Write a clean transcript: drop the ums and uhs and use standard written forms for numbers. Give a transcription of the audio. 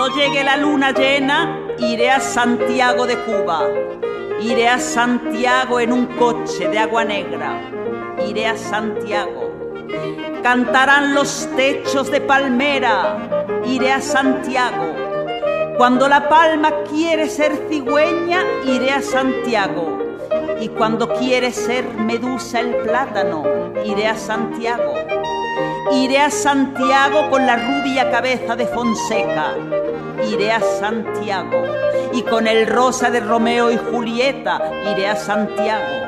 Cuando llegue la luna llena, iré a Santiago de Cuba. Iré a Santiago en un coche de agua negra. Iré a Santiago. Cantarán los techos de palmera. Iré a Santiago. Cuando la palma quiere ser cigüeña, iré a Santiago. Y cuando quiere ser medusa el plátano, iré a Santiago. Iré a Santiago con la rubia cabeza de Fonseca. Iré a Santiago. Y con el rosa de Romeo y Julieta, iré a Santiago.